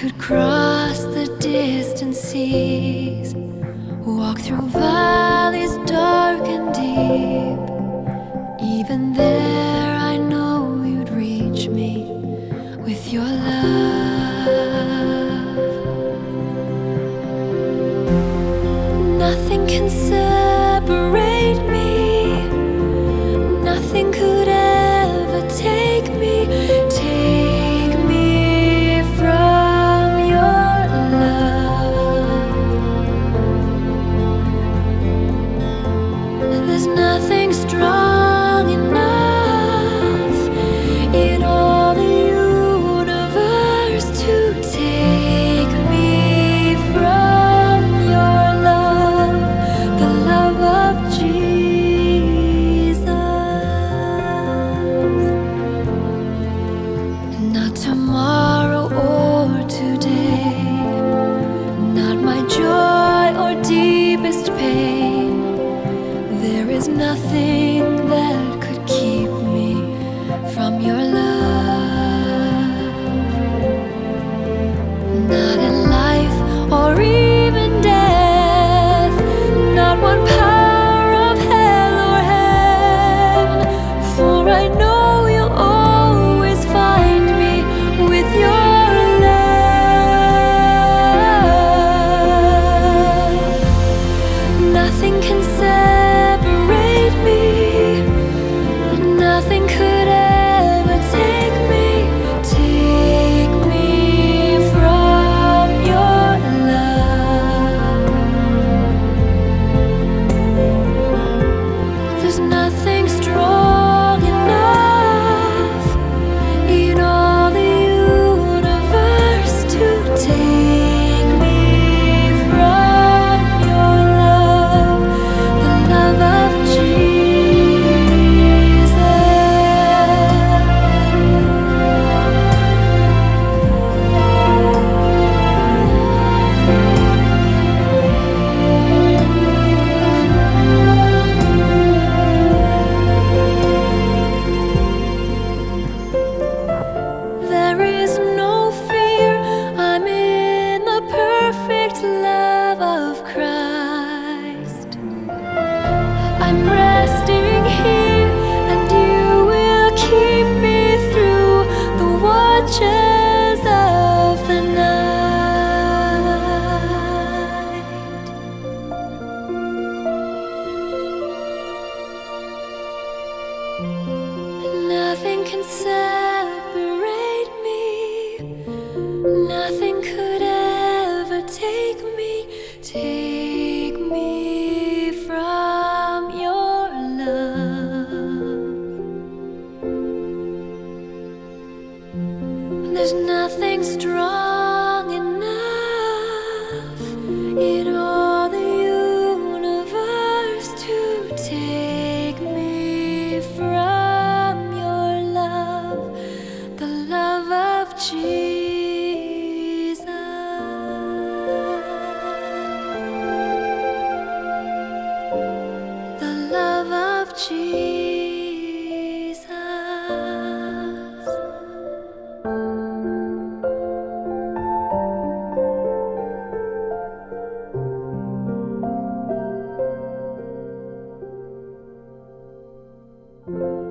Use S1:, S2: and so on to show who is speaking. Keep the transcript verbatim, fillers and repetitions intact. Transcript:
S1: could cross the distant seas, walk through valleys dark and deep. Even there I know you'd reach me with your love. Nothing can separate me, nothing could ever take me, take me from your love. There's nothing strong enough in all the universe to take me from your love, the love of Jesus. Not tomorrow or today, not my joy or deepest pain. There is nothing that could keep me from your love. Not in life or even death, not one power of hell or heaven, for I know you'll always find me with your love. Nothing can separate me, nothing could ever take me, take me from your love. There's nothing strong enough in all the universe to take me from your love, the love of Jesus. There is no fear, I'm in the perfect love of Christ. I'm resting here, and you will keep me through the watches of the night. Nothing can separate me, nothing could ever take me, take me from your love. There's nothing strong enough in all the universe to take me from your love, the love of Jesus. The love of Jesus. Thank you.